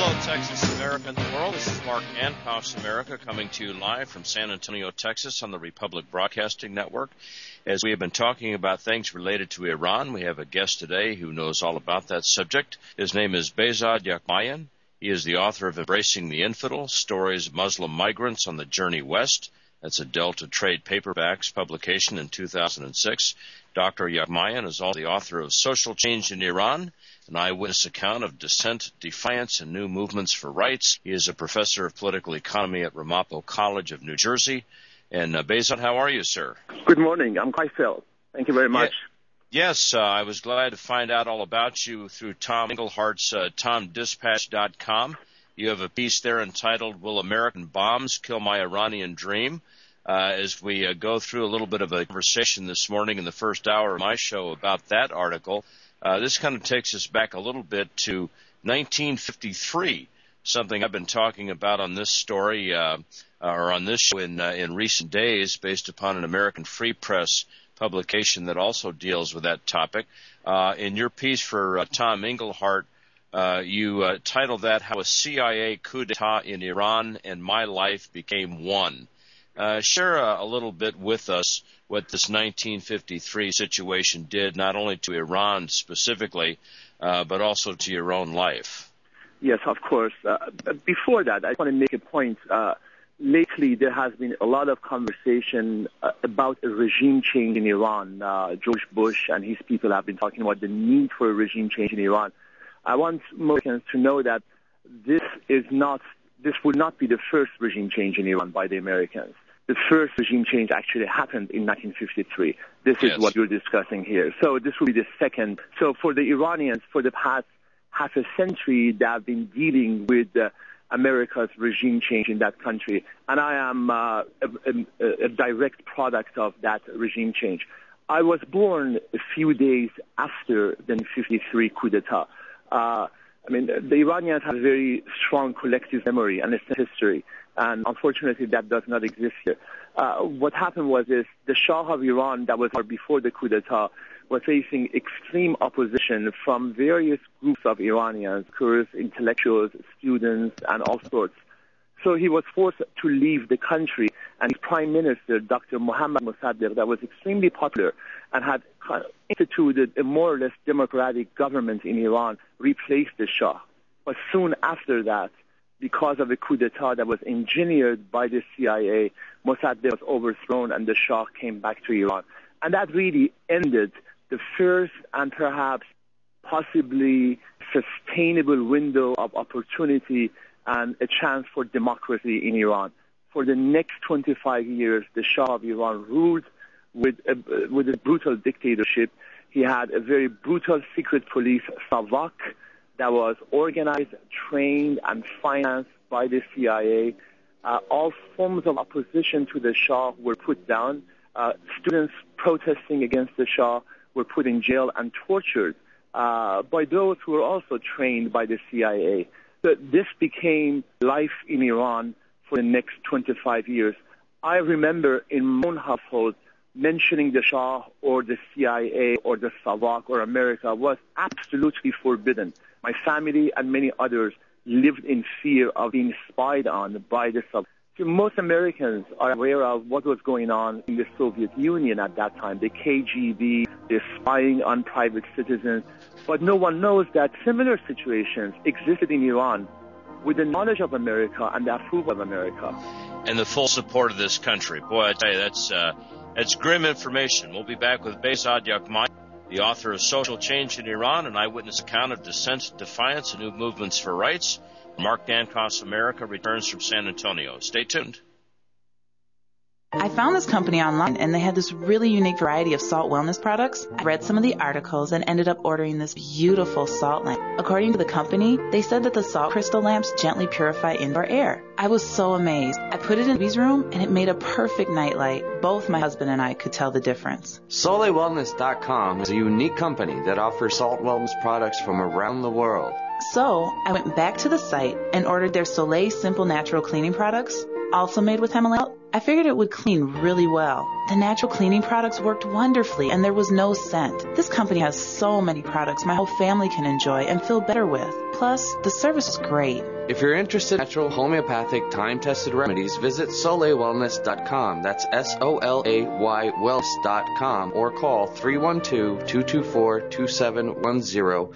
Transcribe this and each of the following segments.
Hello, Texas, America, and the world. This is Mark Ankoff's America coming to you live from San Antonio, Texas on the Republic Broadcasting Network. As we have been talking about things related to Iran, we have a guest today who knows all about that subject. His name is Behzad Yakmayan. He is the author of Embracing the Infidel, Stories of Muslim Migrants on the Journey West. That's a Delta Trade Paperbacks publication in 2006. Dr. Yakmayan is also the author of Social Change in Iran, an eyewitness account of dissent, defiance, and new movements for rights. He is a professor of political economy at Ramapo College of New Jersey. And Behzad, how are you, sir? Good morning. I'm quite well. Thank you very much. Yes, I was glad to find out all about you through Tom Englehart's TomDispatch.com. You have a piece there entitled, Will American Bombs Kill My Iranian Dream? As we go through a little bit of a conversation this morning in the first hour of my show about that article, this kind of takes us back a little bit to 1953, something I've been talking about on this story or on this show in recent days based upon an American Free Press publication that also deals with that topic. In your piece for Tom Englehart, you titled that How a CIA Coup d'etat in Iran and My Life Became One. Share a little bit with us what this 1953 situation did, not only to Iran specifically, but also to your own life. Yes, of course. Before that, I want to make a point. Lately, there has been a lot of conversation about a regime change in Iran. George Bush and his people have been talking about the need for a regime change in Iran. I want Americans to know that this would not be the first regime change in Iran by the Americans. The first regime change actually happened in 1953. This is what you're discussing here. So this will be the second. So for the Iranians, for the past half a century, they have been dealing with America's regime change in that country. And I am a direct product of that regime change. I was born a few days after the 1953 coup d'etat. The Iranians have a very strong collective memory and a history, and unfortunately that does not exist here. What happened was the Shah of Iran, that was before the coup d'etat, was facing extreme opposition from various groups of Iranians, Kurds, intellectuals, students, and all sorts. So he was forced to leave the country, and his prime minister, Dr. Mohammad Mossadegh, that was extremely popular and had instituted a more or less democratic government in Iran, replaced the Shah. But soon after that, because of a coup d'etat that was engineered by the CIA, Mossadegh was overthrown and the Shah came back to Iran. And that really ended the first and perhaps possibly sustainable window of opportunity and a chance for democracy in Iran. For the next 25 years, the Shah of Iran ruled with a brutal dictatorship. He had a very brutal secret police, Savak, that was organized, trained, and financed by the CIA. All forms of opposition to the Shah were put down. Students protesting against the Shah were put in jail and tortured by those who were also trained by the CIA. So this became life in Iran for the next 25 years. I remember in my own household, mentioning the Shah or the CIA or the Savak or America was absolutely forbidden. My family and many others lived in fear of being spied on by the Savak. So most Americans are aware of what was going on in the Soviet Union at that time, the KGB, the spying on private citizens. But no one knows that similar situations existed in Iran with the knowledge of America and the approval of America. And the full support of this country. Boy, I tell you, that's grim information. We'll be back with Behzad Yakmayan, the author of Social Change in Iran, an eyewitness account of dissent, defiance, and new movements for rights. Mark Ankoff's America returns from San Antonio. Stay tuned. I found this company online, and they had this really unique variety of salt wellness products. I read some of the articles and ended up ordering this beautiful salt lamp. According to the company, they said that the salt crystal lamps gently purify indoor air. I was so amazed. I put it in B's room, and it made a perfect nightlight. Both my husband and I could tell the difference. SoleWellness.com is a unique company that offers salt wellness products from around the world. So I went back to the site and ordered their Soleil Simple Natural Cleaning products, also made with hemp oil. I figured it would clean really well. The natural cleaning products worked wonderfully, and there was no scent. This company has so many products my whole family can enjoy and feel better with. Plus, the service is great. If you're interested in natural, homeopathic, time-tested remedies, visit SoleilWellness.com. That's SOLAY wellness.com, or call 312-224-2710,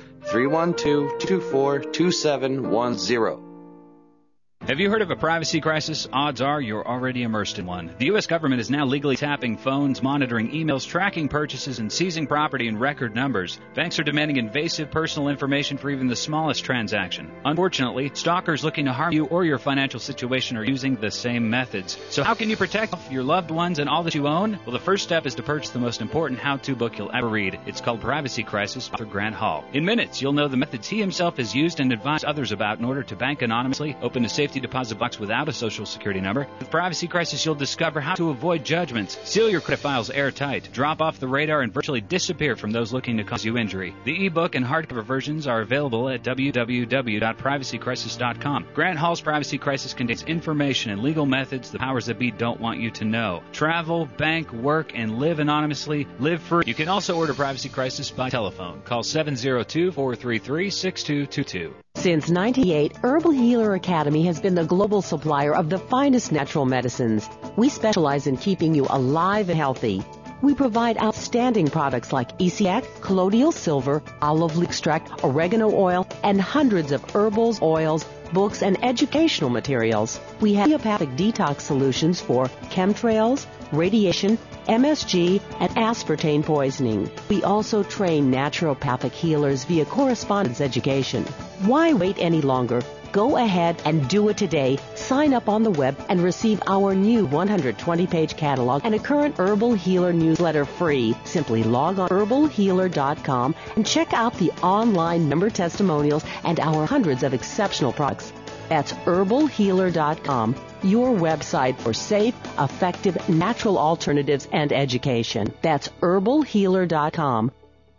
312-224-2710. Have you heard of a privacy crisis? Odds are you're already immersed in one. The U.S. government is now legally tapping phones, monitoring emails, tracking purchases, and seizing property in record numbers. Banks are demanding invasive personal information for even the smallest transaction. Unfortunately, stalkers looking to harm you or your financial situation are using the same methods. So how can you protect your loved ones and all that you own? Well, the first step is to purchase the most important how-to book you'll ever read. It's called Privacy Crisis, author Grant Hall. In minutes, you'll know the methods he himself has used and advised others about in order to bank anonymously, open a safety deposit box without a social security number. With Privacy Crisis, you'll discover how to avoid judgments, seal your credit files airtight, drop off the radar, and virtually disappear from those looking to cause you injury. The ebook and hardcover versions are available at www.privacycrisis.com. Grant Hall's Privacy Crisis contains information and legal methods the powers that be don't want you to know. Travel, bank, work, and live anonymously. Live free. You can also order Privacy Crisis by telephone. Call 702-433-6222. Since 1998, Herbal Healer Academy has been the global supplier of the finest natural medicines. We specialize in keeping you alive and healthy. We provide outstanding products like ECX, colloidal silver, olive leaf extract, oregano oil, and hundreds of herbals, oils, books, and educational materials. We have homeopathic detox solutions for chemtrails, radiation, MSG, and aspartame poisoning. We also train naturopathic healers via correspondence education. Why wait any longer? Go ahead and do it today. Sign up on the web and receive our new 120-page catalog and a current Herbal Healer newsletter free. Simply log on herbalhealer.com and check out the online member testimonials and our hundreds of exceptional products. That's herbalhealer.com, your website for safe, effective, natural alternatives and education. That's herbalhealer.com.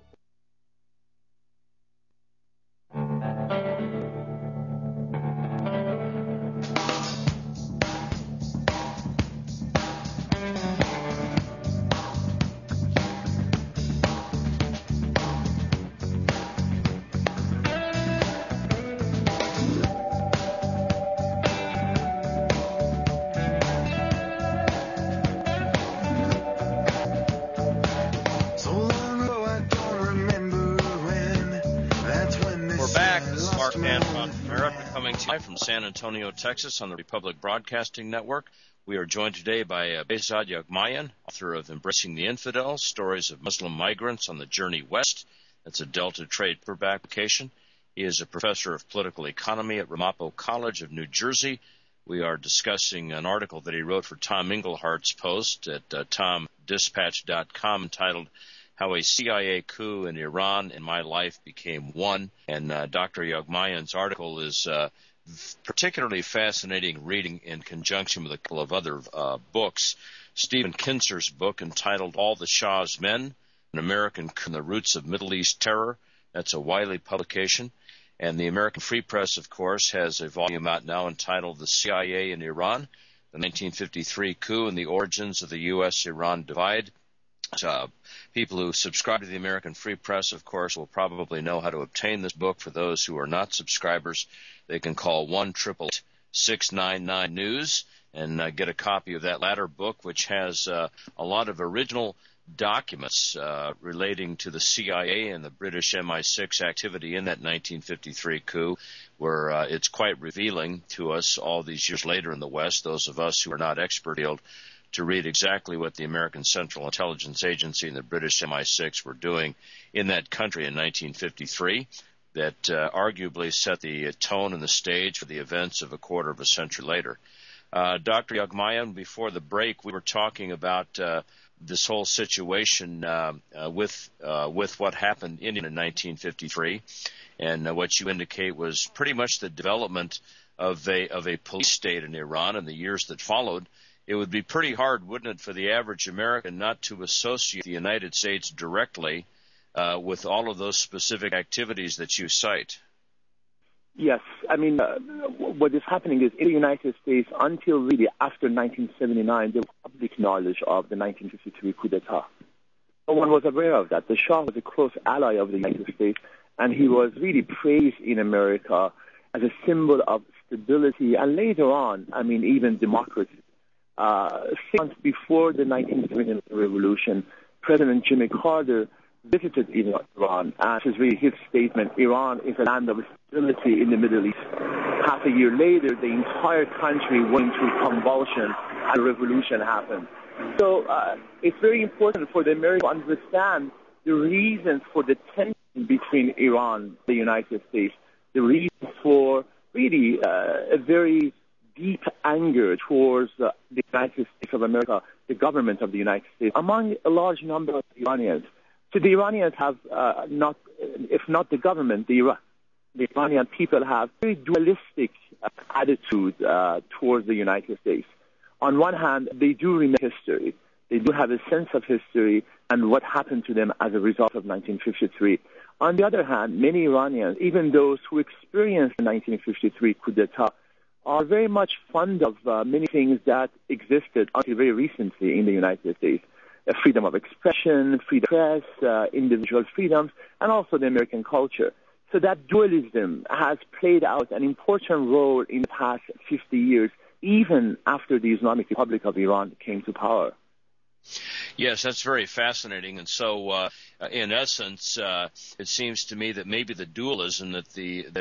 From San Antonio, Texas, on the Republic Broadcasting Network. We are joined today by Behzad Yagmayan, author of Embracing the Infidel, Stories of Muslim Migrants on the Journey West. That's a Delta Trade paperback publication. He is a professor of political economy at Ramapo College of New Jersey. We are discussing an article that he wrote for Tom Englehart's Post at TomDispatch.com entitled How a CIA Coup in Iran and My Life Became One. And Dr. Yagmayan's article is particularly fascinating reading in conjunction with a couple of other books. Stephen Kinzer's book entitled All the Shah's Men, An American Coup and the Roots of Middle East Terror. That's a Wiley publication. And the American Free Press, of course, has a volume out now entitled The CIA in Iran, the 1953 Coup and the Origins of the U.S.-Iran Divide. People who subscribe to the American Free Press, of course, will probably know how to obtain this book. For those who are not subscribers, they can call 1-888-699-NEWS and get a copy of that latter book, which has a lot of original documents relating to the CIA and the British MI6 activity in that 1953 coup, where it's quite revealing to us all these years later in the West, those of us who are not expert field, to read exactly what the American Central Intelligence Agency and the British MI6 were doing in that country in 1953 that arguably set the tone and the stage for the events of a quarter of a century later. Dr. Yagmayan, before the break, we were talking about this whole situation with what happened in 1953, and what you indicate was pretty much the development of a police state in Iran in the years that followed. It would be pretty hard, wouldn't it, for the average American not to associate the United States directly with all of those specific activities that you cite? Yes. I mean, what is happening is in the United States, until really after 1979, there was public knowledge of the 1953 coup d'etat. No one was aware of that. The Shah was a close ally of the United States, and he was really praised in America as a symbol of stability, and later on, I mean, even democracy. 6 months before the 1979 revolution, President Jimmy Carter visited Iran, and this is really his statement: Iran is a land of stability in the Middle East. Half a year later, the entire country went into convulsion, and a revolution happened. So it's very important for the Americans to understand the reasons for the tension between Iran and the United States, the reason for really a very deep anger towards the United States of America, the government of the United States, among a large number of Iranians. So the Iranians have if not the government, the Iranian people have very dualistic attitude towards the United States. On one hand, they do remember history. They do have a sense of history and what happened to them as a result of 1953. On the other hand, many Iranians, even those who experienced the 1953 coup d'etat, are very much fond of many things that existed until very recently in the United States. Freedom of expression, freedom of press, individual freedoms, and also the American culture. So that dualism has played out an important role in the past 50 years, even after the Islamic Republic of Iran came to power. Yes, that's very fascinating. And so, in essence, it seems to me that maybe the dualism that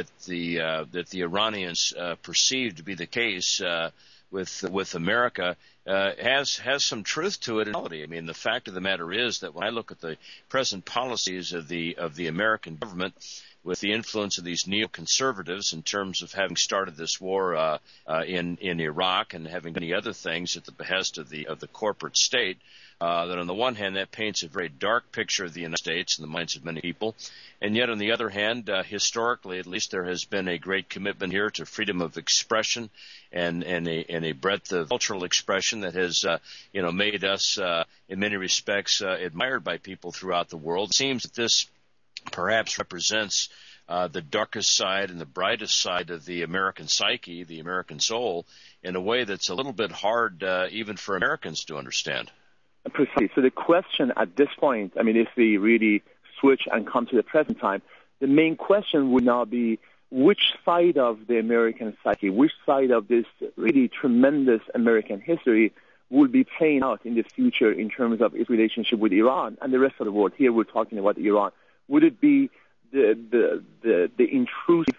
the Iranians perceive to be the case with America has some truth to it in reality. I mean, the fact of the matter is that when I look at the present policies of the American government, with the influence of these neoconservatives in terms of having started this war in Iraq and having many other things at the behest of the corporate state, that on the one hand that paints a very dark picture of the United States in the minds of many people, and yet on the other hand, historically at least, there has been a great commitment here to freedom of expression and a breadth of cultural expression that has made us in many respects admired by people throughout the world. It seems that this perhaps represents the darkest side and the brightest side of the American psyche, the American soul, in a way that's a little bit hard even for Americans to understand. Precisely. So the question at this point, I mean, if we really switch and come to the present time, the main question would now be which side of the American psyche, which side of this really tremendous American history will be playing out in the future in terms of its relationship with Iran and the rest of the world. Here we're talking about Iran. Would it be the intrusive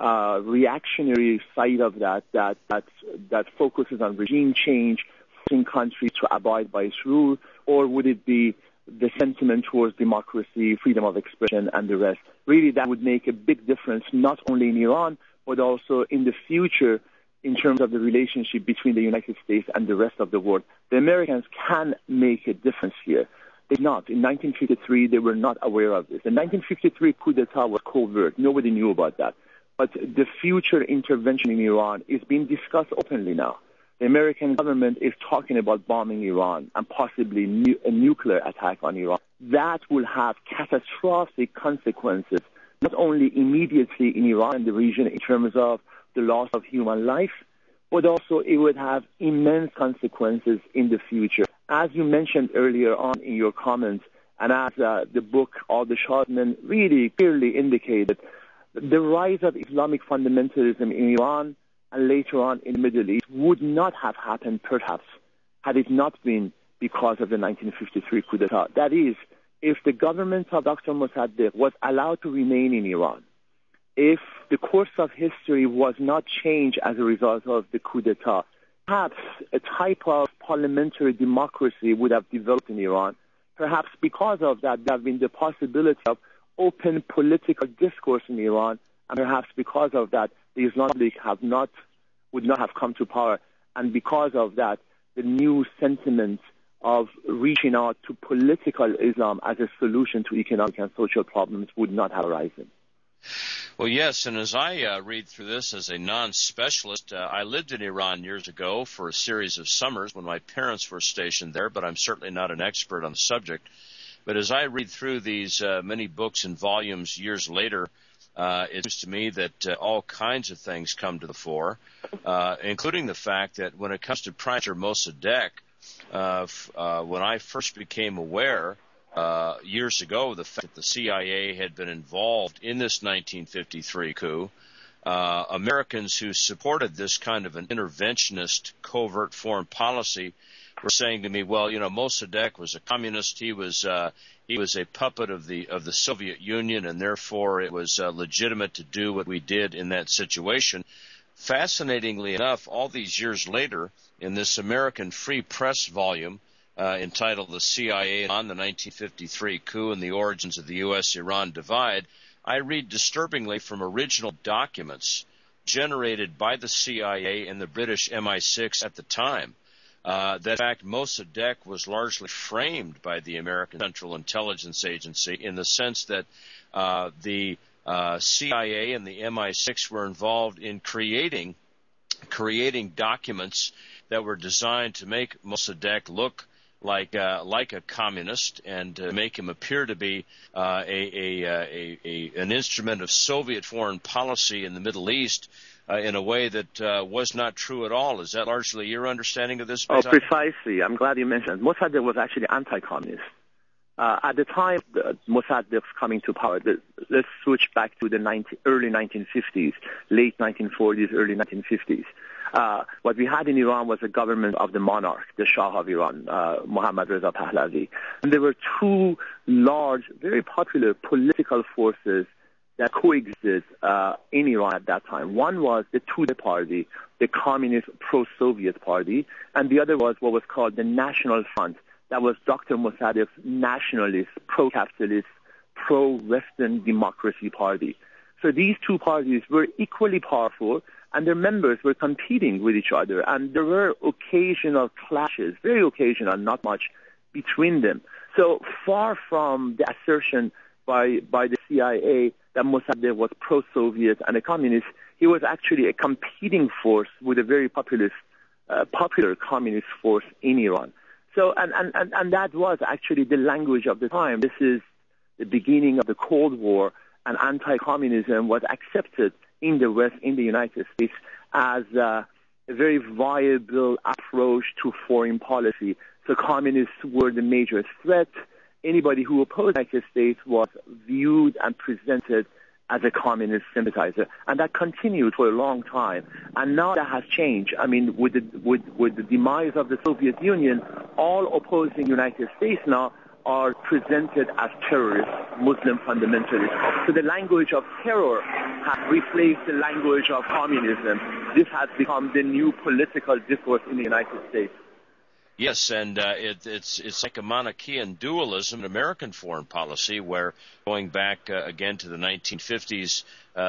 reactionary side of that focuses on regime change, forcing countries to abide by its rule, or would it be the sentiment towards democracy, freedom of expression, and the rest? Really, that would make a big difference, not only in Iran, but also in the future in terms of the relationship between the United States and the rest of the world. The Americans can make a difference here. They not. In 1953, they were not aware of this. The 1953 coup d'etat was covert. Nobody knew about that. But the future intervention in Iran is being discussed openly now. The American government is talking about bombing Iran and possibly a nuclear attack on Iran. That will have catastrophic consequences, not only immediately in Iran and the region in terms of the loss of human life, but also it would have immense consequences in the future. As you mentioned earlier on in your comments, and as the book, All the Shah's Men, really clearly indicated, the rise of Islamic fundamentalism in Iran and later on in the Middle East would not have happened, perhaps, had it not been because of the 1953 coup d'etat. That is, if the government of Dr. Mossadegh was allowed to remain in Iran, if the course of history was not changed as a result of the coup d'etat, perhaps a type of parliamentary democracy would have developed in Iran. Perhaps because of that, there have been the possibility of open political discourse in Iran, and perhaps because of that, the Islamic League would not have come to power. And because of that, the new sentiment of reaching out to political Islam as a solution to economic and social problems would not have arisen. Well, yes, and as I read through this as a non-specialist, I lived in Iran years ago for a series of summers when my parents were stationed there, but I'm certainly not an expert on the subject. But as I read through these many books and volumes years later, it seems to me that all kinds of things come to the fore, including the fact that when it comes to Prime Minister Mossadegh, when I first became aware years ago of the fact that the CIA had been involved in this 1953 coup, Americans who supported this kind of an interventionist covert foreign policy were saying to me, well, Mossadegh was a communist. He was a puppet of the Soviet Union, and therefore it was legitimate to do what we did in that situation. Fascinatingly enough, all these years later, in this American Free Press volume entitled "The CIA on the 1953 Coup and the Origins of the U.S.-Iran Divide," I read disturbingly from original documents generated by the CIA and the British MI6 at the time that, in fact, Mossadegh was largely framed by the American Central Intelligence Agency in the sense that the CIA and the MI6 were involved in creating documents that were designed to make Mossadegh look like a communist and to make him appear to be an instrument of Soviet foreign policy in the Middle East in a way that was not true at all. Is that largely your understanding of this? Oh, precisely. I'm glad you mentioned. Mossadegh was actually anti-communist. At the time Mossadegh was coming to power, let's switch back to the early 1950s, late 1940s, early 1950s. What we had in Iran was a government of the monarch, the Shah of Iran, Mohammad Reza Pahlavi. And there were two large, very popular political forces that coexisted in Iran at that time. One was the Tudeh Party, the communist pro-Soviet party, and the other was what was called the National Front. That was Dr. Mossadegh's nationalist, pro-capitalist, pro-Western democracy party. So these two parties were equally powerful, and their members were competing with each other, and there were occasional clashes, very occasional, not much, between them. So far from the assertion by the CIA that Mossadegh was pro-Soviet and a communist, he was actually a competing force with a very popular communist force in Iran. So, and that was actually the language of the time. This is the beginning of the Cold War, and anti-communism was accepted in the West, in the United States, as a very viable approach to foreign policy. So communists were the major threat. Anybody who opposed the United States was viewed and presented as a communist sympathizer, and that continued for a long time. And now that has changed. I mean, with the demise of the Soviet Union, all opposing United States now are presented as terrorists, Muslim fundamentalists. So the language of terror has replaced the language of communism. This has become the new political discourse in the United States. Yes, and it's like a Manichaean dualism in American foreign policy, where going back again to the 1950s,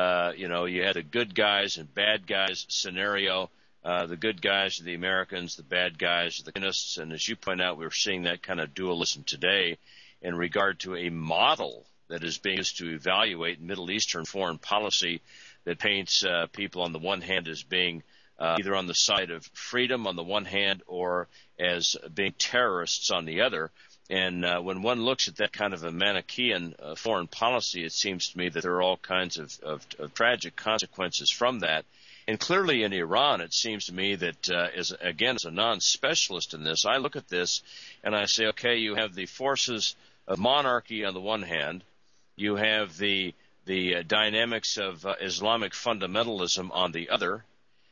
you had the good guys and bad guys scenario. The good guys are the Americans, the bad guys are the communists, and as you point out, we're seeing that kind of dualism today in regard to a model that is being used to evaluate Middle Eastern foreign policy that paints people on the one hand as being either on the side of freedom on the one hand or as being terrorists on the other. And when one looks at that kind of a Manichaean foreign policy, it seems to me that there are all kinds of tragic consequences from that. And clearly in Iran, it seems to me that, as a non-specialist in this, I look at this and I say, okay, you have the forces of monarchy on the one hand, you have the dynamics of Islamic fundamentalism on the other.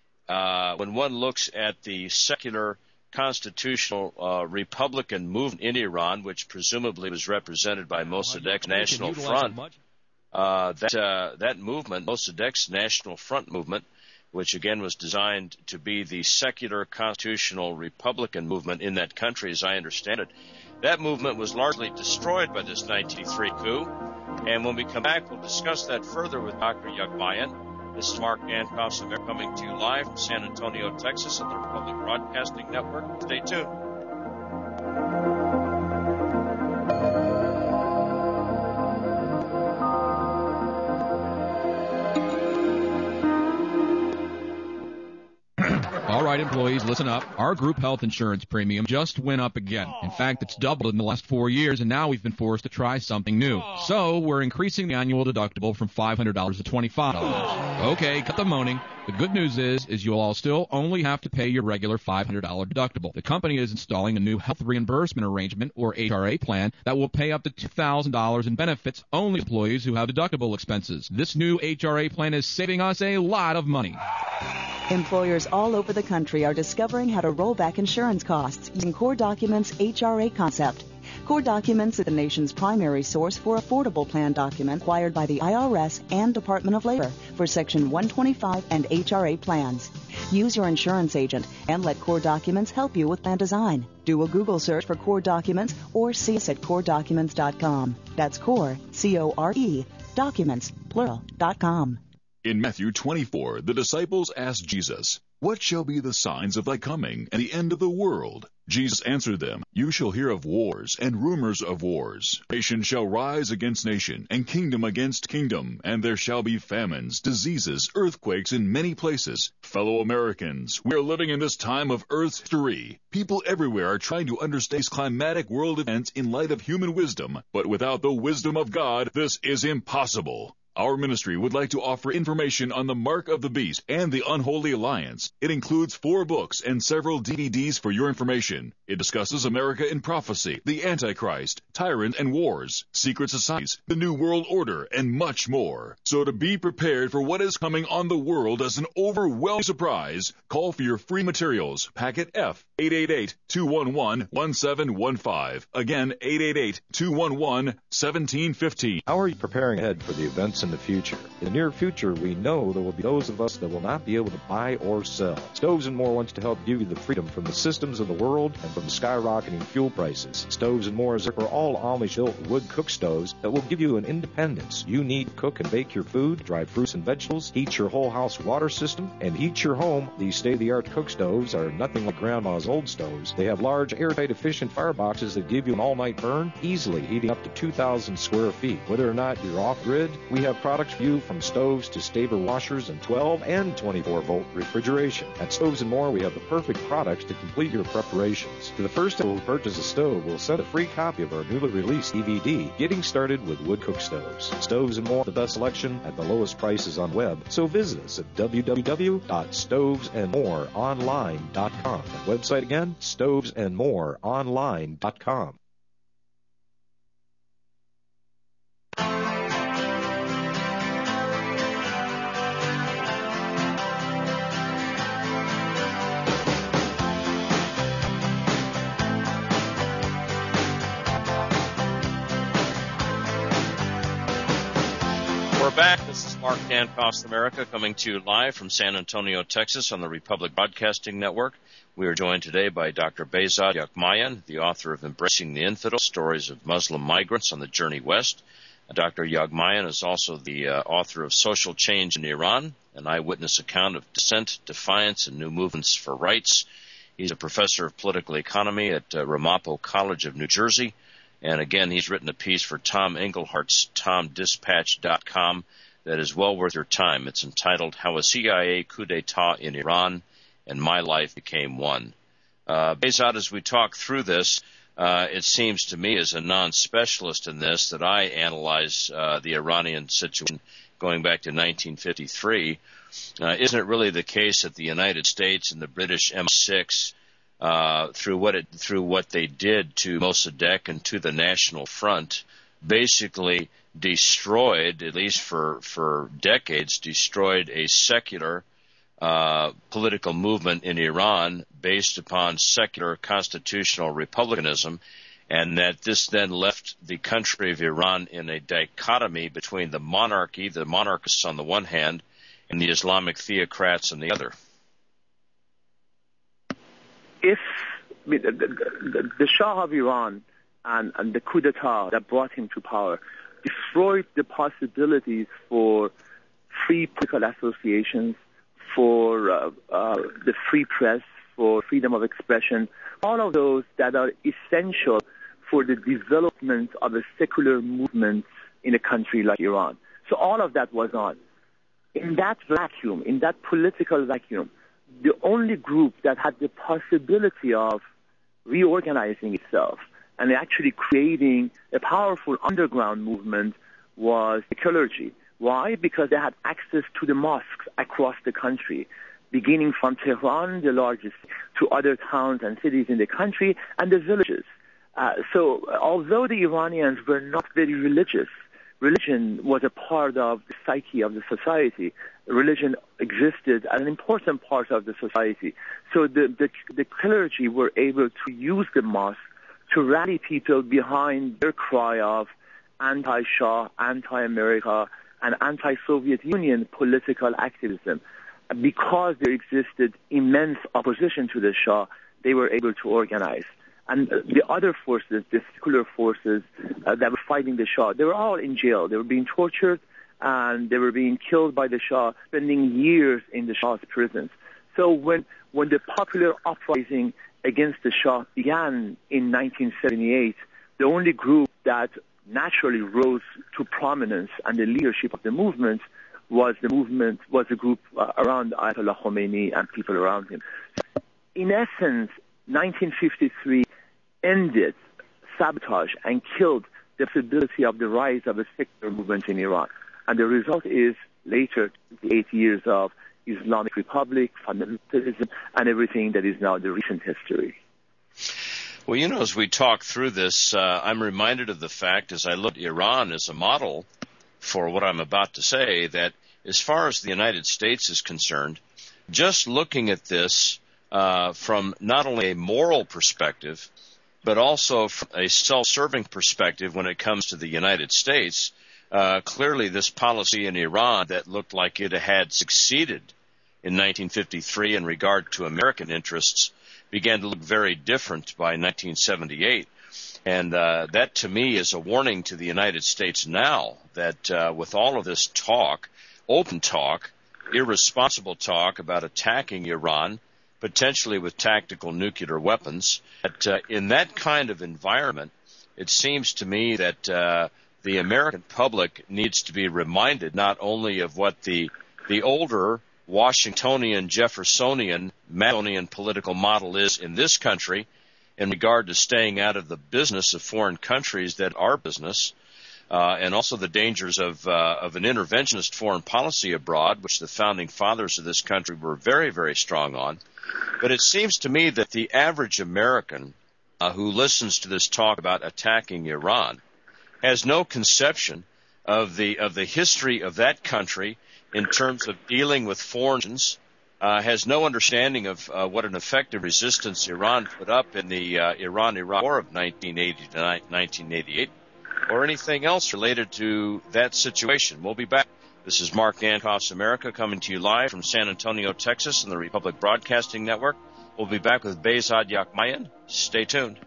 When one looks at the secular constitutional Republican movement in Iran, which presumably was represented by Mossadegh's National Front, that movement, Mossadegh's National Front movement, which again was designed to be the secular constitutional Republican movement in that country, as I understand it, that movement was largely destroyed by this 1993 coup. And when we come back, we'll discuss that further with Dr. Yagbayan. This is Mark Antoff coming to you live from San Antonio, Texas on the Republic Broadcasting Network. Stay tuned. All right, employees, listen up. Our group health insurance premium just went up again. In fact, it's doubled in the last 4 years, and now we've been forced to try something new. So we're increasing the annual deductible from $500 to $25. Okay, cut the moaning. The good news is you'll all still only have to pay your regular $500 deductible. The company is installing a new health reimbursement arrangement, or HRA plan, that will pay up to $2,000 in benefits only to employees who have deductible expenses. This new HRA plan is saving us a lot of money. Employers all over the country are discovering how to roll back insurance costs using Core Documents' HRA concept. Core Documents is the nation's primary source for affordable plan documents acquired by the IRS and Department of Labor for Section 125 and HRA plans. Use your insurance agent and let Core Documents help you with plan design. Do a Google search for Core Documents or see us at CoreDocuments.com. That's Core, C-O-R-E, Documents, plural.com. In Matthew 24, the disciples asked Jesus, "What shall be the signs of thy coming and the end of the world?" Jesus answered them, "You shall hear of wars and rumors of wars. Nation shall rise against nation, and kingdom against kingdom, and there shall be famines, diseases, earthquakes in many places." Fellow Americans, we are living in this time of Earth's history. People everywhere are trying to understand these climatic world events in light of human wisdom, but without the wisdom of God, this is impossible. Our ministry would like to offer information on the Mark of the Beast and the Unholy Alliance. It includes 4 books and several DVDs for your information. It discusses America in prophecy, the Antichrist, tyrant and wars, secret societies, the New World Order, and much more. So to be prepared for what is coming on the world as an overwhelming surprise, call for your free materials. Packet F, 888-211-1715. Again, 888-211-1715. How are you preparing ahead for the events in the future? In the near future, we know there will be those of us that will not be able to buy or sell. Stoves & More wants to help give you the freedom from the systems of the world and from skyrocketing fuel prices. Stoves & More is for all Amish-built wood cook stoves that will give you an independence. You need to cook and bake your food, dry fruits and vegetables, heat your whole house water system, and heat your home. These state-of-the-art cook stoves are nothing like Grandma's old stoves. They have large, airtight, efficient fireboxes that give you an all-night burn, easily heating up to 2,000 square feet. Whether or not you're off-grid, we have products for you from stoves to Staber washers and 12 and 24-volt refrigeration. At Stoves & More, we have the perfect products to complete your preparations. To the first who purchase a stove, we'll send a free copy of our newly released DVD, Getting Started with Wood Cook Stoves. Stoves & More, the best selection at the lowest prices on web. So visit us at www.stovesandmoreonline.com. That website again, stovesandmoreonline.com. We're back. This is Mark Danfoss, America, coming to you live from San Antonio, Texas on the Republic Broadcasting Network. We are joined today by Dr. Behzad Yakmayan, the author of Embracing the Infidel, Stories of Muslim Migrants on the Journey West. Dr. Yakmayan is also the author of Social Change in Iran, an eyewitness account of dissent, defiance, and new movements for rights. He's a professor of political economy at Ramapo College of New Jersey. And again, he's written a piece for Tom Englehart's TomDispatch.com that is well worth your time. It's entitled How a CIA Coup d'etat in Iran and My Life Became One. Behzad, as we talk through this, it seems to me as a non-specialist in this that I analyze the Iranian situation going back to 1953. Isn't it really the case that the United States and the British M6 through what they did to Mossadegh and to the National Front, basically destroyed, at least for decades, destroyed a secular political movement in Iran based upon secular constitutional republicanism, and that this then left the country of Iran in a dichotomy between the monarchy, the monarchists on the one hand, and the Islamic theocrats on the other. If the Shah of Iran and the coup d'etat that brought him to power destroyed the possibilities for free political associations, for the free press, for freedom of expression, all of those that are essential for the development of a secular movement in a country like Iran. So all of that was on. In that vacuum, in that political vacuum, the only group that had the possibility of reorganizing itself and actually creating a powerful underground movement was the clergy. Why? Because they had access to the mosques across the country, beginning from Tehran, the largest, to other towns and cities in the country, and the villages. So although the Iranians were not very religious, religion was a part of the psyche of the society. Religion existed as an important part of the society. So the clergy were able to use the mosque to rally people behind their cry of anti-Shah, anti-America, and anti-Soviet Union political activism. Because there existed immense opposition to the Shah, they were able to organize. And the other forces, the secular forces that were fighting the Shah, they were all in jail. They were being tortured, and they were being killed by the Shah, spending years in the Shah's prisons. So when the popular uprising against the Shah began in 1978, the only group that naturally rose to prominence and the leadership of the movement was a group around Ayatollah Khomeini and people around him. In essence, 1953 ended sabotage and killed the possibility of the rise of a secular movement in Iran. And the result is later the 8 years of Islamic Republic, fundamentalism, and everything that is now the recent history. Well, you know, as we talk through this, I'm reminded of the fact, as I look at Iran as a model for what I'm about to say, that as far as the United States is concerned, just looking at this from not only a moral perspective, but also from a self-serving perspective when it comes to the United States, clearly this policy in Iran that looked like it had succeeded in 1953 in regard to American interests began to look very different by 1978. And that, to me, is a warning to the United States now that with all of this talk, open talk, irresponsible talk about attacking Iran, potentially with tactical nuclear weapons, that in that kind of environment, it seems to me that the American public needs to be reminded not only of what the older Washingtonian, Jeffersonian, Madisonian political model is in this country in regard to staying out of the business of foreign countries that are business, and also the dangers of an interventionist foreign policy abroad, which the founding fathers of this country were very, very strong on. But it seems to me that the average American who listens to this talk about attacking Iran has no conception of the history of that country in terms of dealing with foreign nations, has no understanding of what an effective resistance Iran put up in the Iran-Iraq War of 1980 to 1988, or anything else related to that situation. We'll be back. This is Mark Dankoff's America, coming to you live from San Antonio, Texas, on the Republic Broadcasting Network. We'll be back with Behzad Yakmayan. Stay tuned.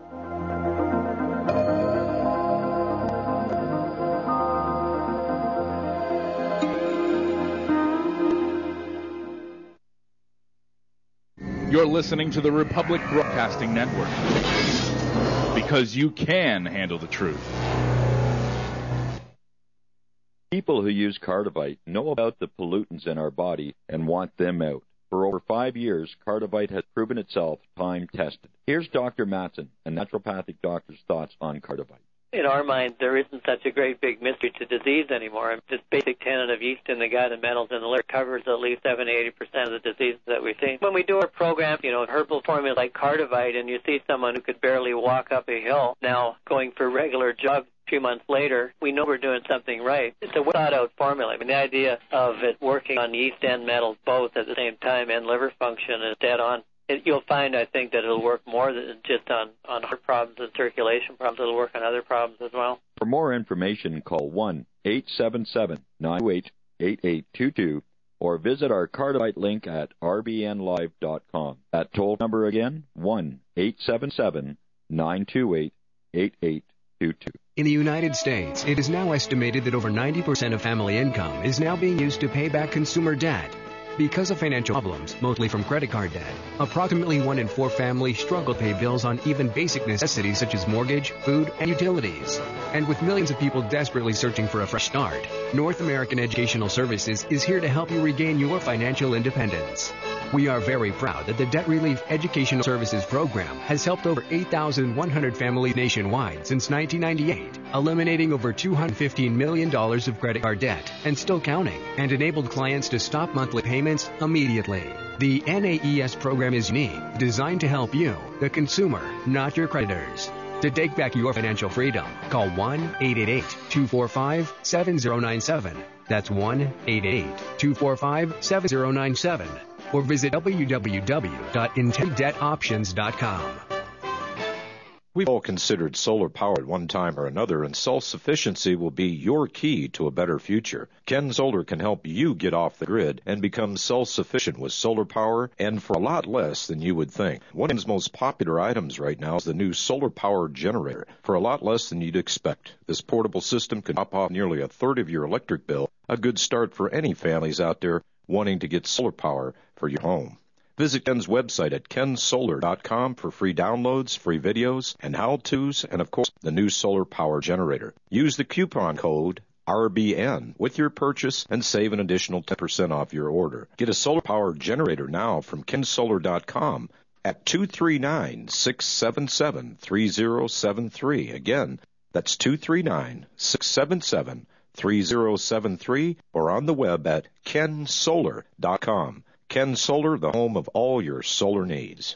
You're listening to the Republic Broadcasting Network, because you can handle the truth. People who use Cardivite know about the pollutants in our body and want them out. For over 5 years, Cardivite has proven itself time-tested. Here's Dr. Matson, a naturopathic doctor's thoughts on Cardivite. In our mind, there isn't such a great big mystery to disease anymore. This basic tenet of yeast in the gut and metals in the liver covers at least 70-80% of the diseases that we see. When we do our program, herbal formulas like Cardivite, and you see someone who could barely walk up a hill now going for regular jogs 2 months later, we know we're doing something right. It's a well-thought-out formula. I mean, the idea of it working on yeast and metals both at the same time and liver function is dead on. You'll find, I think, that it'll work more than just on heart problems and circulation problems. It'll work on other problems as well. For more information, call 1-877-928-8822 or visit our Cardivite link at rbnlive.com. That toll number again, 1-877-928-8822. In the United States, it is now estimated that over 90% of family income is now being used to pay back consumer debt. Because of financial problems, mostly from credit card debt, approximately 1 in 4 families struggle to pay bills on even basic necessities such as mortgage, food, and utilities. And with millions of people desperately searching for a fresh start, North American Educational Services is here to help you regain your financial independence. We are very proud that the Debt Relief Educational Services Program has helped over 8,100 families nationwide since 1998, eliminating over $215 million of credit card debt and still counting, and enabled clients to stop monthly payments immediately. The NAES program is unique, designed to help you, the consumer, not your creditors. To take back your financial freedom, call 1-888-245-7097. That's 1-888-245-7097. Or visit www.integridebtoptions.com. We've all considered solar power at one time or another, and self-sufficiency will be your key to a better future. Ken Solar can help you get off the grid and become self-sufficient with solar power, and for a lot less than you would think. One of his most popular items right now is the new solar power generator. For a lot less than you'd expect, this portable system can top off nearly a third of your electric bill, a good start for any families out there wanting to get solar power for your home. Visit Ken's website at kensolar.com for free downloads, free videos, and how-tos, and of course, the new solar power generator. Use the coupon code RBN with your purchase and save an additional 10% off your order. Get a solar power generator now from kensolar.com at 239-677-3073. Again, that's 239-677-3073, or on the web at kensolar.com. Ken Solar, the home of all your solar needs.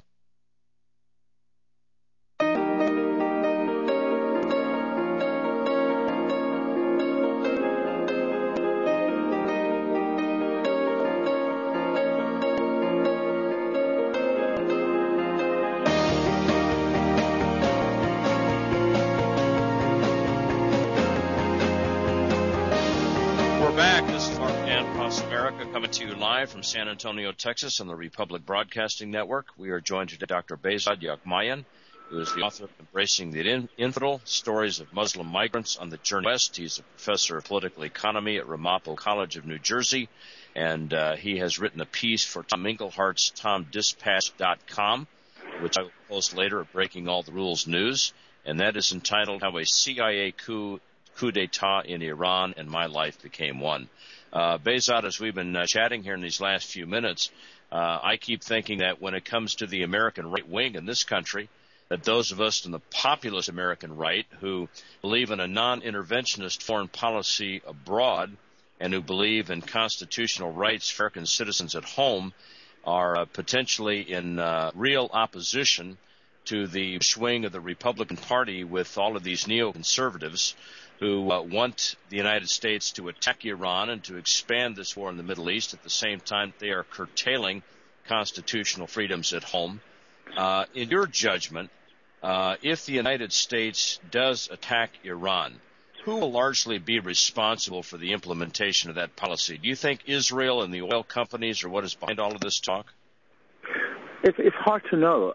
Coming to you live from San Antonio, Texas on the Republic Broadcasting Network. We are joined today by Dr. Behzad Yakmayan, who is the author of Embracing the Infidel, Stories of Muslim Migrants on the Journey West. He's a professor of political economy at Ramapo College of New Jersey, and he has written a piece for Tom Inglehart's TomDispatch.com, which I will post later at Breaking All the Rules News, and that is entitled How a CIA Coup d'etat in Iran and My Life Became One. Behzad, as we've been chatting here in these last few minutes, I keep thinking that when it comes to the American right wing in this country, that those of us in the populist American right who believe in a non-interventionist foreign policy abroad and who believe in constitutional rights for American citizens at home are potentially in real opposition to the swing of the Republican Party with all of these neoconservatives who want the United States to attack Iran and to expand this war in the Middle East. At the same time, they are curtailing constitutional freedoms at home. In your judgment, if the United States does attack Iran, who will largely be responsible for the implementation of that policy? Do you think Israel and the oil companies are what is behind all of this talk? It's hard to know.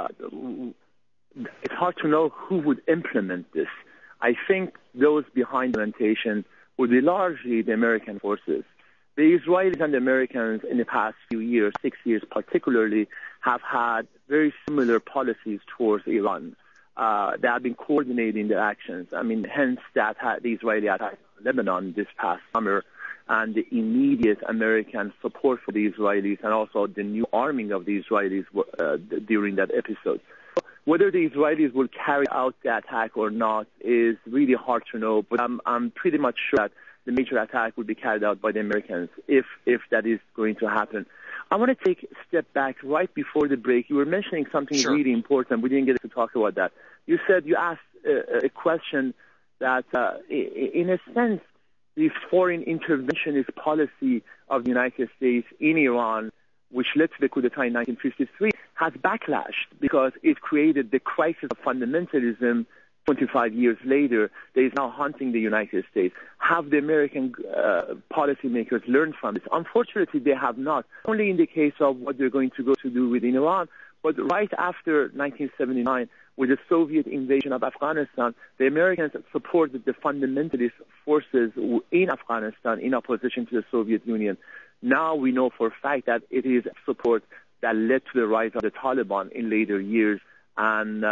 It's hard to know who would implement this. I think those behind the implementation would be largely the American forces. The Israelis and the Americans in the past few years, 6 years particularly, have had very similar policies towards Iran. They have been coordinating their actions. I mean, hence the Israeli attack on Lebanon this past summer and the immediate American support for the Israelis and also the new arming of the Israelis during that episode. Whether the Israelis will carry out the attack or not is really hard to know, but I'm pretty much sure that the major attack will be carried out by the Americans if that is going to happen. I want to take a step back right before the break. You were mentioning something really important. We didn't get to talk about that. You asked a question that, in a sense, the foreign interventionist policy of the United States in Iran, which led to the coup d'etat in 1953, has backlashed because it created the crisis of fundamentalism 25 years later that is now haunting the United States. Have the American policymakers learned from this? Unfortunately, they have not, only in the case of what they're going to go to do within Iran, but right after 1979, with the Soviet invasion of Afghanistan, the Americans supported the fundamentalist forces in Afghanistan in opposition to the Soviet Union. Now we know for a fact that it is support that led to the rise of the Taliban in later years, and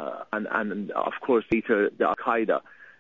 of course later the Al-Qaeda.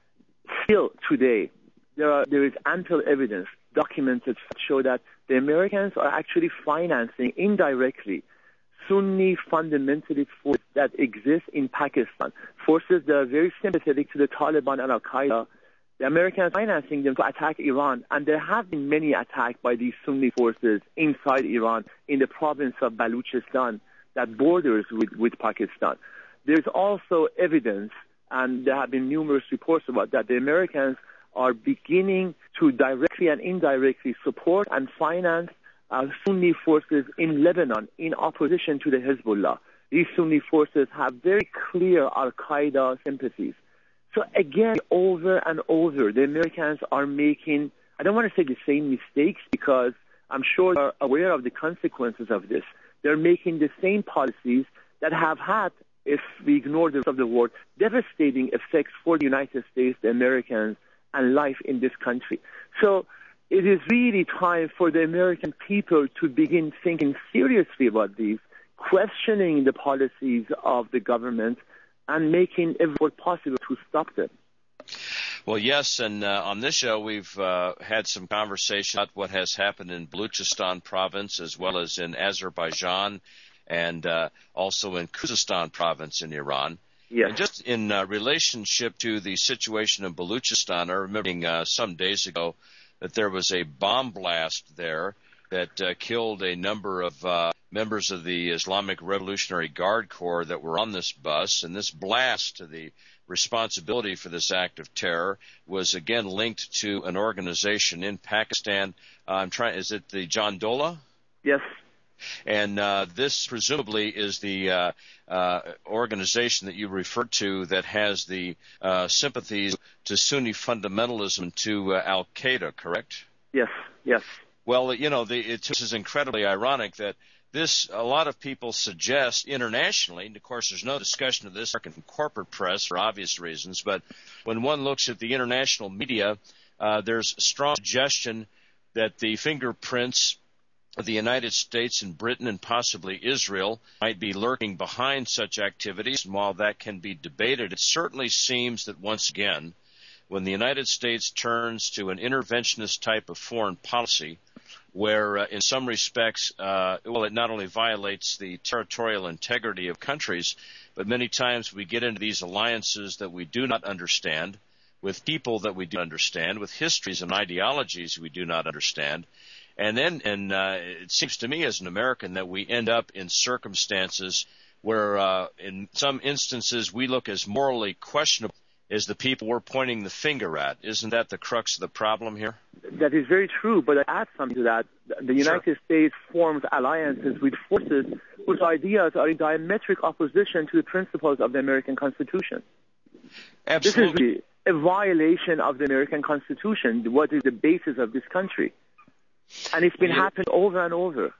Still today, there is ample evidence documented to show that the Americans are actually financing indirectly Sunni fundamentalist forces that exist in Pakistan, forces that are very sympathetic to the Taliban and Al-Qaeda. The Americans are financing them to attack Iran, and there have been many attacks by these Sunni forces inside Iran in the province of Baluchistan that borders with Pakistan. There's also evidence, and there have been numerous reports about that, the Americans are beginning to directly and indirectly support and finance Sunni forces in Lebanon in opposition to the Hezbollah. These Sunni forces have very clear Al-Qaeda sympathies. So again, over and over, the Americans are making, I don't want to say the same mistakes because I'm sure they're aware of the consequences of this. They're making the same policies that have had, if we ignore the rest of the world, devastating effects for the United States, the Americans, and life in this country. So it is really time for the American people to begin thinking seriously about these, questioning the policies of the government, and making every effort possible to stop them. Well, yes, and on this show we've had some conversation about what has happened in Baluchistan province as well as in Azerbaijan and also in Khuzestan province in Iran. Yes. And just in relationship to the situation in Baluchistan, I remember some days ago that there was a bomb blast there that killed a number of members of the Islamic Revolutionary Guard Corps that were on this bus. And this blast, to the responsibility for this act of terror, was again linked to an organization in Pakistan. Is it the John Dola? Yes. And this presumably is the organization that you referred to that has the sympathies to Sunni fundamentalism, to Al-Qaeda, correct? Yes, yes. Well, you know, this is incredibly ironic that a lot of people suggest internationally, and of course there's no discussion of this in corporate press for obvious reasons, but when one looks at the international media, there's strong suggestion that the fingerprints of the United States and Britain and possibly Israel might be lurking behind such activities. And while that can be debated, it certainly seems that once again, when the United States turns to an interventionist type of foreign policy, where in some respects, it not only violates the territorial integrity of countries, but many times we get into these alliances that we do not understand, with people that we do not understand, with histories and ideologies we do not understand. And then it seems to me as an American that we end up in circumstances where in some instances we look as morally questionable as the people we're pointing the finger at. Isn't that the crux of the problem here? That is very true, but I add something to that. The United States forms alliances with forces whose ideas are in diametric opposition to the principles of the American Constitution. Absolutely. This is really a violation of the American Constitution, what is the basis of this country. And it's been happening over and over.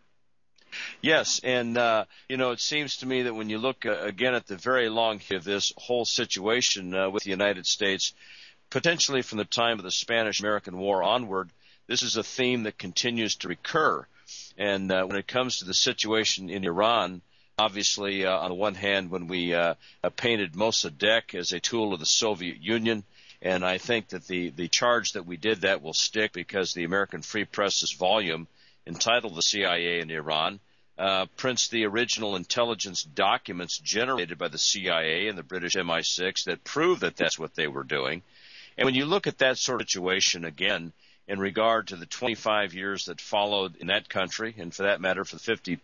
Yes, and, it seems to me that when you look again at the very long history of this whole situation with the United States, potentially from the time of the Spanish-American War onward, this is a theme that continues to recur. And when it comes to the situation in Iran, obviously, on the one hand, when we painted Mossadegh as a tool of the Soviet Union, and I think that the charge that we did that will stick because the American Free Press's volume entitled The CIA in Iran prints the original intelligence documents generated by the CIA and the British MI6 that prove that that's what they were doing. And when you look at that sort of situation again in regard to the 25 years that followed in that country, and for that matter for the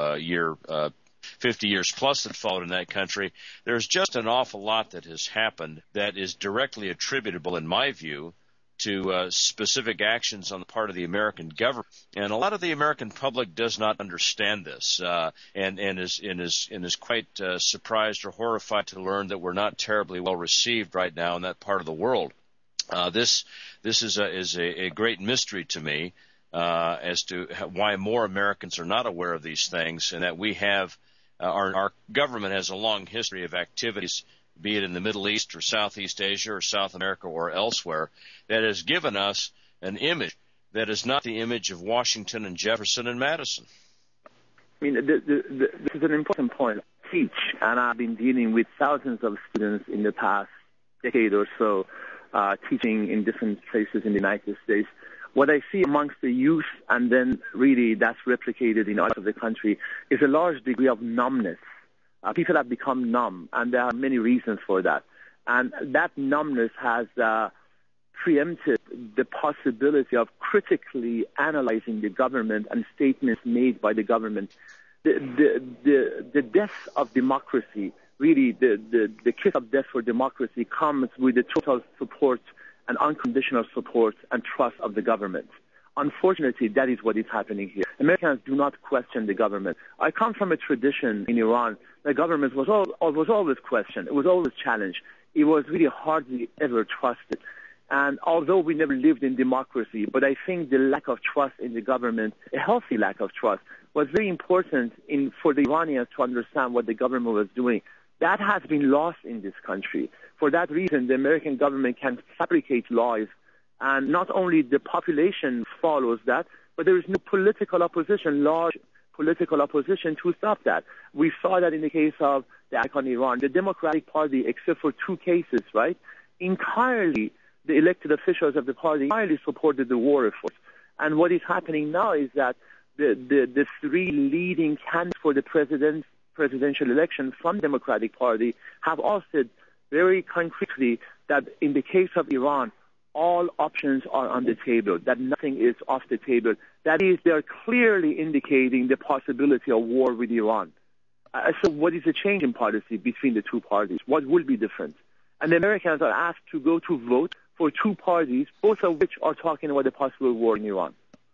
50 years plus that followed in that country, there's just an awful lot that has happened that is directly attributable, in my view, to specific actions on the part of the American government. And a lot of the American public does not understand this and is quite surprised or horrified to learn that we're not terribly well received right now in that part of the world. This is a great mystery to me as to why more Americans are not aware of these things, and that we have our government has a long history of activities, be it in the Middle East or Southeast Asia or South America or elsewhere, that has given us an image that is not the image of Washington and Jefferson and Madison? I mean, this is an important point. I teach, and I've been dealing with thousands of students in the past decade or so, teaching in different places in the United States. What I see amongst the youth, and then really that's replicated in other parts of the country, is a large degree of numbness. People have become numb, and there are many reasons for that. And that numbness has preempted the possibility of critically analyzing the government and statements made by the government. The death of democracy, really the kiss of death for democracy, comes with the total support and unconditional support and trust of the government. Unfortunately, that is what is happening here. Americans do not question the government. I come from a tradition in Iran. The government was always questioned. It was always challenged. It was really hardly ever trusted. And although we never lived in democracy, but I think the lack of trust in the government, a healthy lack of trust, was very important for the Iranians to understand what the government was doing. That has been lost in this country. For that reason, the American government can fabricate lies, and not only the population follows that, but there is no political opposition, large political opposition to stop that. We saw that in the case of the attack on Iran. The Democratic Party, except for 2 cases, right, entirely, the elected officials of the party entirely supported the war effort. And what is happening now is that the 3 leading candidates for the presidential election from the Democratic Party have all said very concretely that in the case of Iran, all options are on the table, that nothing is off the table. That is, they're clearly indicating the possibility of war with Iran. So what is the change in policy between the 2 parties? What will be different? And the Americans are asked to go to vote for 2 parties, both of which are talking about a possible war in Iran.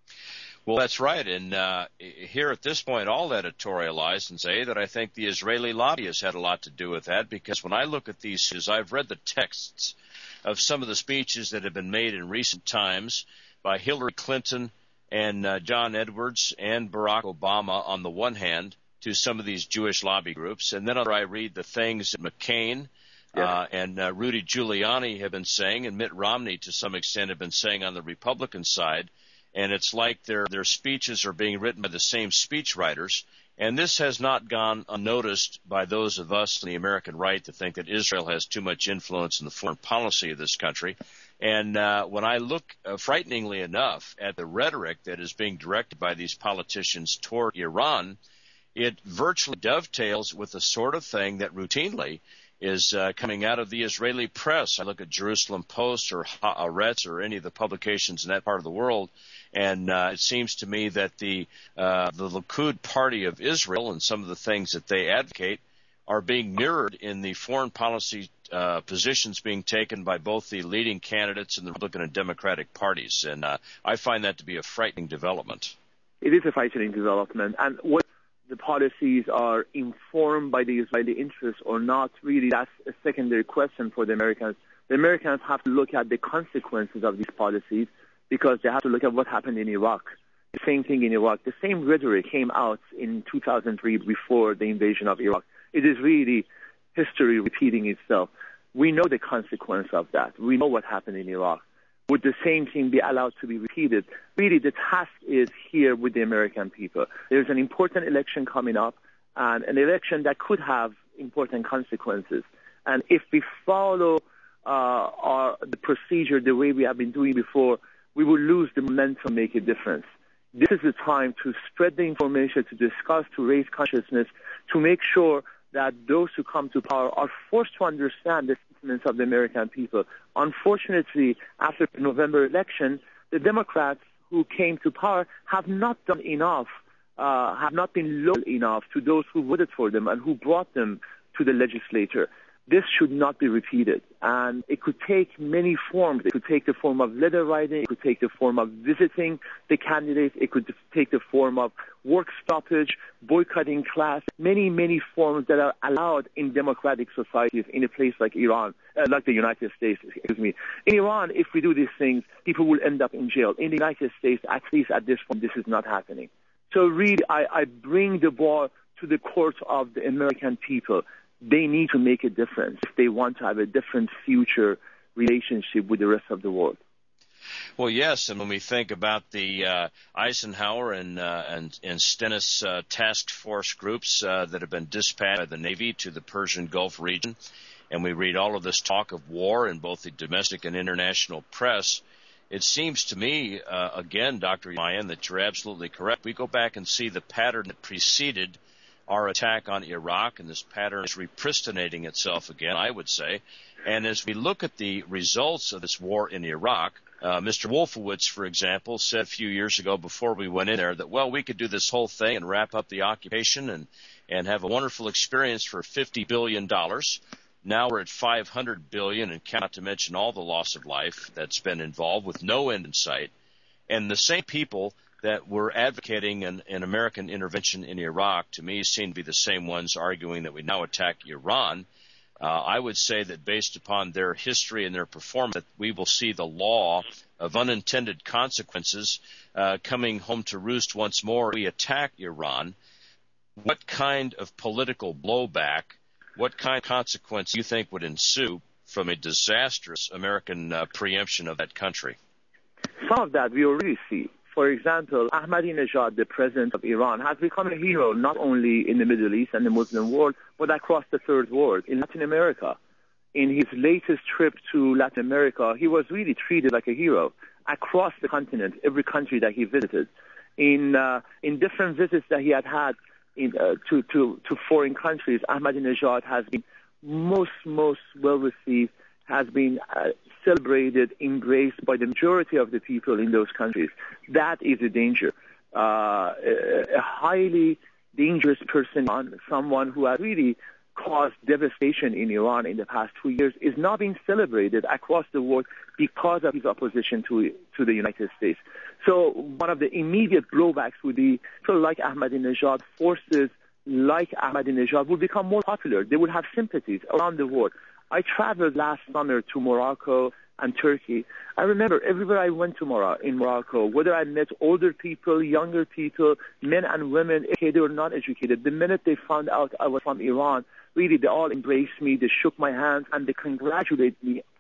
Well, that's right. And here at this point, I'll editorialize and say that I think the Israeli lobby has had a lot to do with that, because when I look at these, I've read the texts of some of the speeches that have been made in recent times by Hillary Clinton and John Edwards and Barack Obama on the one hand to some of these Jewish lobby groups. And then I read the things that McCain and Rudy Giuliani have been saying, and Mitt Romney to some extent have been saying on the Republican side. And it's like their speeches are being written by the same speechwriters. And this has not gone unnoticed by those of us in the American right that think that Israel has too much influence in the foreign policy of this country. And when I look, frighteningly enough, at the rhetoric that is being directed by these politicians toward Iran, it virtually dovetails with the sort of thing that routinely is coming out of the Israeli press. I look at Jerusalem Post or Haaretz or any of the publications in that part of the world, and it seems to me that the Likud party of Israel and some of the things that they advocate are being mirrored in the foreign policy positions being taken by both the leading candidates in the Republican and Democratic parties. And I find that to be a frightening development. It is a frightening development. And what the policies are informed by the Israeli interests or not, really, that's a secondary question for the Americans. The Americans have to look at the consequences of these policies because they have to look at what happened in Iraq. The same thing in Iraq. The same rhetoric came out in 2003 before the invasion of Iraq. It is really history repeating itself. We know the consequence of that. We know what happened in Iraq. Would the same thing be allowed to be repeated? Really, the task is here with the American people. There's an important election coming up, and an election that could have important consequences. And if we follow the procedure the way we have been doing before, we will lose the momentum, make a difference. This is the time to spread the information, to discuss, to raise consciousness, to make sure that those who come to power are forced to understand the sentiments of the American people. Unfortunately, after the November election, the Democrats who came to power have not done enough, have not been loyal enough to those who voted for them and who brought them to the legislature. This should not be repeated. And it could take many forms. It could take the form of letter writing. It could take the form of visiting the candidates. It could take the form of work stoppage, boycotting class, many, many forms that are allowed in democratic societies in a place like Iran, like the United States, excuse me. In Iran, if we do these things, people will end up in jail. In the United States, at least at this point, this is not happening. So really, I bring the ball to the court of the American people. They need to make a difference if they want to have a different future relationship with the rest of the world. Well, yes, and when we think about the Eisenhower and Stennis task force groups that have been dispatched by the Navy to the Persian Gulf region, and we read all of this talk of war in both the domestic and international press, it seems to me, again, Dr. Mayan, that you're absolutely correct. We go back and see the pattern that preceded our attack on Iraq, and this pattern is repristinating itself again, I would say. And as we look at the results of this war in Iraq, Mr. Wolfowitz, for example, said a few years ago before we went in there that, well, we could do this whole thing and wrap up the occupation and have a wonderful experience for $50 billion. Now we're at $500 billion, and not to mention all the loss of life that's been involved with no end in sight. And the same people that were advocating an American intervention in Iraq, to me, seem to be the same ones arguing that we now attack Iran. I would say that based upon their history and their performance, that we will see the law of unintended consequences coming home to roost once more. We attack Iran. What kind of political blowback, what kind of consequence do you think would ensue from a disastrous American preemption of that country? Some of that we already see. For example, Ahmadinejad, the president of Iran, has become a hero not only in the Middle East and the Muslim world, but across the third world, in Latin America. In his latest trip to Latin America, he was really treated like a hero across the continent, every country that he visited. In different visits that he had to foreign countries, Ahmadinejad has been most well received, has been celebrated, embraced by the majority of the people in those countries. That is a danger. A highly dangerous person, someone who has really caused devastation in Iran in the past 2 years, is not being celebrated across the world because of his opposition to the United States. So one of the immediate blowbacks would be people like Ahmadinejad, forces like Ahmadinejad would become more popular. They would have sympathies around the world. I traveled last summer to Morocco and Turkey. I remember everywhere I went to in Morocco, whether I met older people, younger people, men and women, educated or not educated, the minute they found out I was from Iran, really they all embraced me, they shook my hand, and they congratulated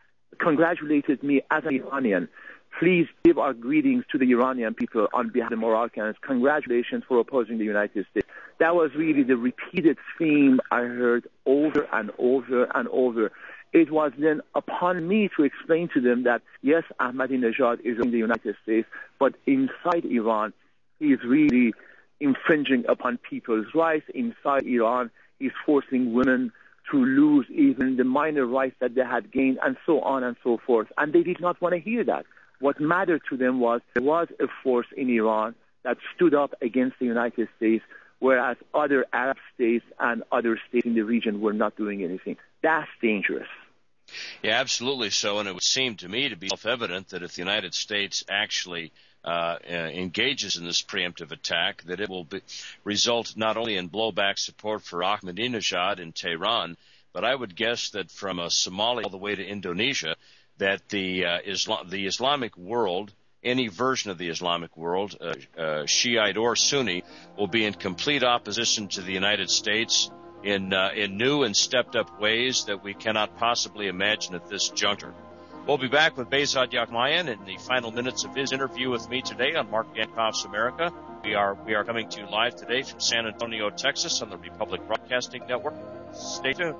me as an Iranian. Please give our greetings to the Iranian people on behalf of the Moroccans. Congratulations for opposing the United States. That was really the repeated theme I heard over and over and over. It was then upon me to explain to them that, yes, Ahmadinejad is in the United States, but inside Iran, he is really infringing upon people's rights. Inside Iran, he's forcing women to lose even the minor rights that they had gained, and so on and so forth. And they did not want to hear that. What mattered to them was there was a force in Iran that stood up against the United States, whereas other Arab states and other states in the region were not doing anything. That's dangerous. Yeah, absolutely so. And it would seem to me to be self-evident that if the United States actually engages in this preemptive attack, that it will result not only in blowback support for Ahmadinejad in Tehran, but I would guess that from Somalia all the way to Indonesia, that the Islamic world, any version of the Islamic world, Shiite or Sunni, will be in complete opposition to the United States in new and stepped-up ways that we cannot possibly imagine at this juncture. We'll be back with Behzad Yakmayan in the final minutes of his interview with me today on Mark Yankoff's America. We are coming to you live today from San Antonio, Texas on the Republic Broadcasting Network. Stay tuned.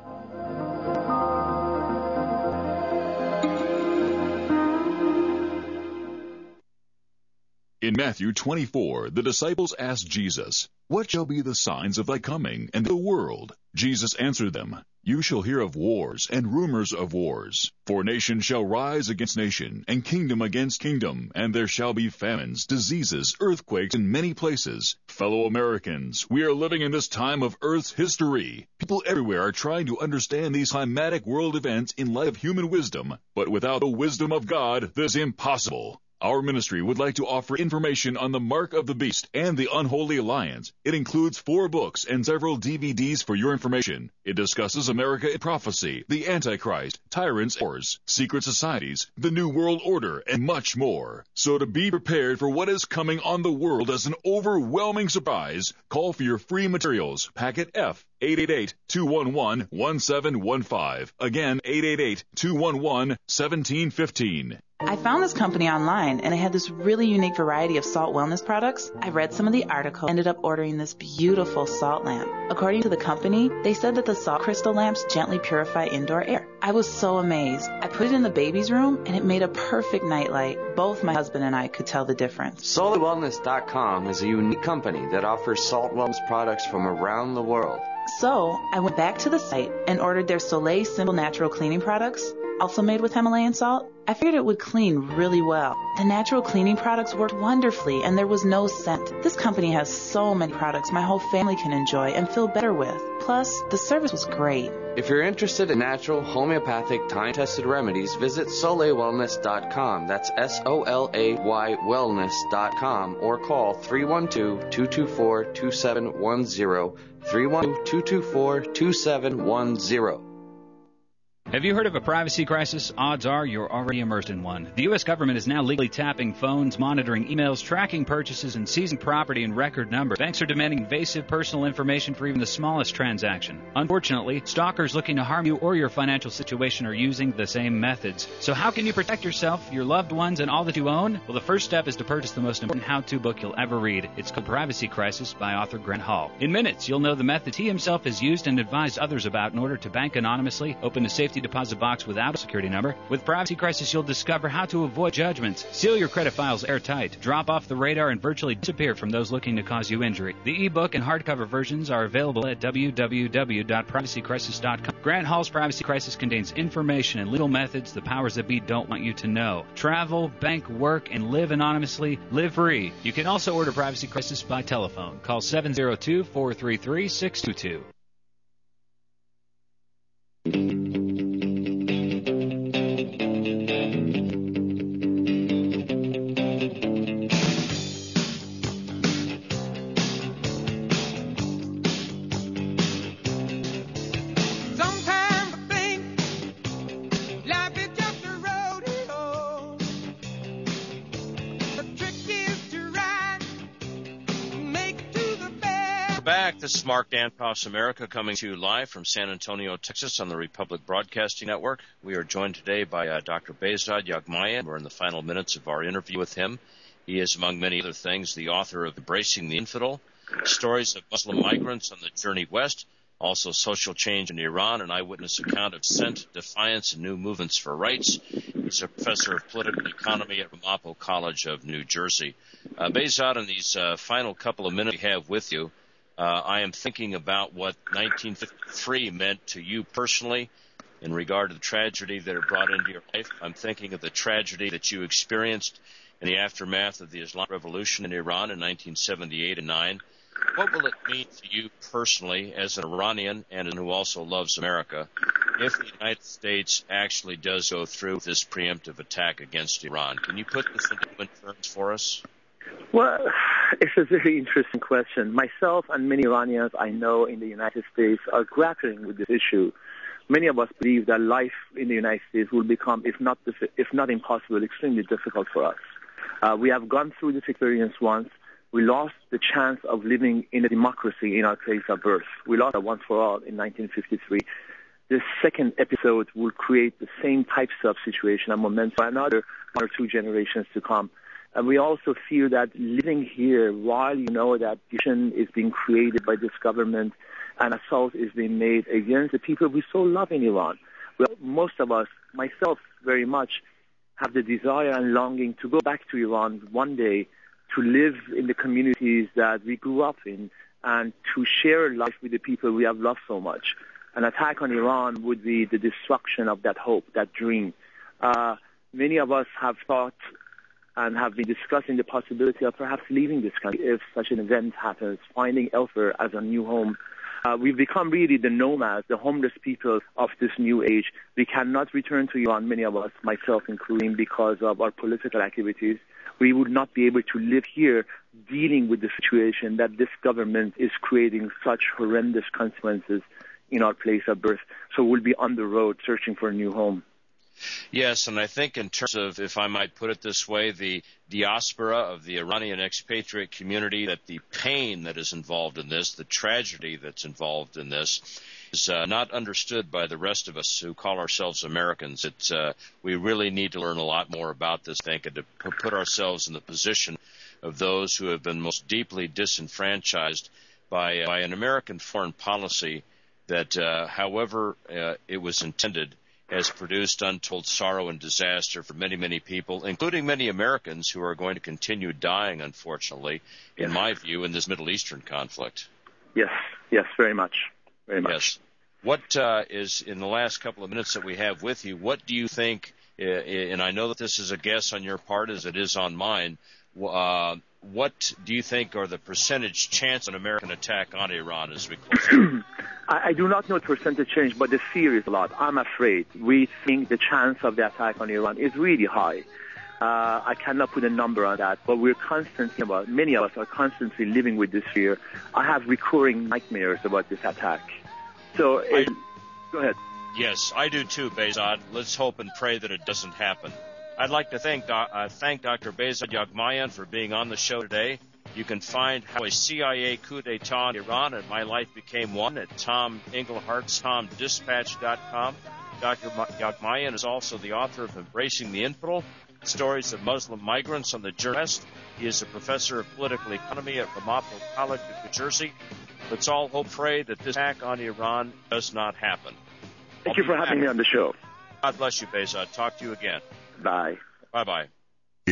In Matthew 24, the disciples asked Jesus, "What shall be the signs of thy coming and the world?" Jesus answered them, "You shall hear of wars and rumors of wars. For nation shall rise against nation, and kingdom against kingdom, and there shall be famines, diseases, earthquakes in many places." Fellow Americans, we are living in this time of Earth's history. People everywhere are trying to understand these climatic world events in light of human wisdom, but without the wisdom of God, this is impossible. Our ministry would like to offer information on the Mark of the Beast and the Unholy Alliance. It includes 4 books and several DVDs for your information. It discusses America in prophecy, the Antichrist, tyrants, wars, secret societies, the New World Order, and much more. So to be prepared for what is coming on the world as an overwhelming surprise, call for your free materials. Packet F, 888-211-1715. Again, 888-211-1715. I found this company online, and they had this really unique variety of salt wellness products. I read some of the articles, ended up ordering this beautiful salt lamp. According to the company, they said that the salt crystal lamps gently purify indoor air. I was so amazed. I put it in the baby's room, and it made a perfect nightlight. Both my husband and I could tell the difference. SoleilWellness.com is a unique company that offers salt wellness products from around the world. So I went back to the site and ordered their Soleil Simple Natural Cleaning products, also made with Himalayan salt. I figured it would clean really well. The natural cleaning products worked wonderfully, and there was no scent. This company has so many products my whole family can enjoy and feel better with. Plus, the service was great. If you're interested in natural, homeopathic, time-tested remedies, visit SoleilWellness.com. That's SOLAY wellness.com, or call 312-224-2710. 312-224-2710. Have you heard of a privacy crisis? Odds are you're already immersed in one. The U.S. government is now legally tapping phones, monitoring emails, tracking purchases, and seizing property in record numbers. Banks are demanding invasive personal information for even the smallest transaction. Unfortunately, stalkers looking to harm you or your financial situation are using the same methods. So how can you protect yourself, your loved ones, and all that you own? Well, the first step is to purchase the most important how-to book you'll ever read. It's called Privacy Crisis by author Grant Hall. In minutes, you'll know the methods he himself has used and advised others about in order to bank anonymously, open a safety deposit box without a security number. With Privacy Crisis, you'll discover how to avoid judgments, seal your credit files airtight, drop off the radar, and virtually disappear from those looking to cause you injury. The ebook and hardcover versions are available at www.privacycrisis.com. Grant Hall's Privacy Crisis contains information and legal methods the powers that be don't want you to know. Travel, bank, work, and live anonymously. Live free. You can also order Privacy Crisis by telephone. Call 702-433-622. This is Mark Dantos, America, coming to you live from San Antonio, Texas on the Republic Broadcasting Network. We are joined today by Dr. Behzad Jagmaya. We're in the final minutes of our interview with him. He is, among many other things, the author of Embracing the Infidel, Stories of Muslim Migrants on the Journey West, also Social Change in Iran, an eyewitness account of dissent, defiance, and new movements for rights. He's a professor of political economy at Ramapo College of New Jersey. Behzad, in these final couple of minutes we have with you, I am thinking about what 1953 meant to you personally in regard to the tragedy that it brought into your life. I'm thinking of the tragedy that you experienced in the aftermath of the Islamic Revolution in Iran in 1978 and 9. What will it mean to you personally as an Iranian and who also loves America if the United States actually does go through this preemptive attack against Iran? Can you put this into human terms for us? Well, it's a very interesting question. Myself and many Iranians I know in the United States are grappling with this issue. Many of us believe that life in the United States will become, if not impossible, extremely difficult for us. We have gone through this experience once. We lost the chance of living in a democracy in our place of birth. We lost it once for all in 1953. This second episode will create the same types of situation and momentum for another 1 or 2 generations to come. And we also feel that living here, while you know that division is being created by this government and assault is being made against the people we so love in Iran, well, most of us, myself very much, have the desire and longing to go back to Iran one day, to live in the communities that we grew up in, and to share life with the people we have loved so much. An attack on Iran would be the destruction of that hope, that dream. Many of us have thought and have been discussing the possibility of perhaps leaving this country if such an event happens, finding elsewhere as a new home. We've become really the nomads, the homeless people of this new age. We cannot return to Iran, many of us, myself including, because of our political activities. We would not be able to live here dealing with the situation that this government is creating such horrendous consequences in our place of birth. So we'll be on the road searching for a new home. Yes, and I think in terms of, if I might put it this way, the diaspora of the Iranian expatriate community, that the pain that is involved in this, the tragedy that's involved in this, is not understood by the rest of us who call ourselves Americans. We really need to learn a lot more about this, I think, and to put ourselves in the position of those who have been most deeply disenfranchised by an American foreign policy that, however it was intended, has produced untold sorrow and disaster for many, many people, including many Americans who are going to continue dying, unfortunately, in my view, in this Middle Eastern conflict. Yes, very much. Very much. Yes. What is, in the last couple of minutes that we have with you, what do you think, and I know that this is a guess on your part as it is on mine, what do you think are the percentage chance of an American attack on Iran as we close? I do not know the percentage change, but the fear is a lot. I'm afraid. We think the chance of the attack on Iran is really high. I cannot put a number on that, but many of us are constantly living with this fear. I have recurring nightmares about this attack. So, go ahead. Yes, I do too, Behzad. Let's hope and pray that it doesn't happen. I'd like to thank Dr. Behzad Yaghmayan for being on the show today. You can find How a CIA Coup d'etat in Iran and My Life Became One at Tom Englehart's TomDispatch.com. Dr. Yaghmayan is also the author of Embracing the Infidel, Stories of Muslim Migrants on the Journey West. He is a professor of political economy at Ramapo College of New Jersey. Let's all hope, pray that this attack on Iran does not happen. Thank you for having me on the show. God bless you, Behzad. Talk to you again. Bye. Bye-bye.